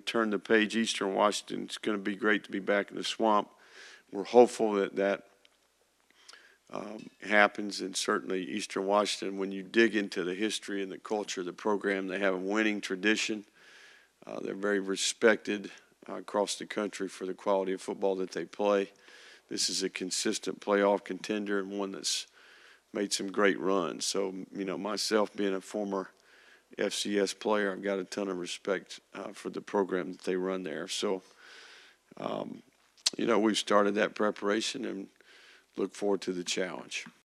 turn the page. Eastern Washington, it's going to be great to be back in the Swamp. We're hopeful that happens, and certainly Eastern Washington, when you dig into the history and the culture of the program, they have a winning tradition. They're very respected across the country for the quality of football that they play. This is a consistent playoff contender and one that's made some great runs. So, myself being a former FCS player, I've got a ton of respect for the program that they run there. So, we've started that preparation and look forward to the challenge.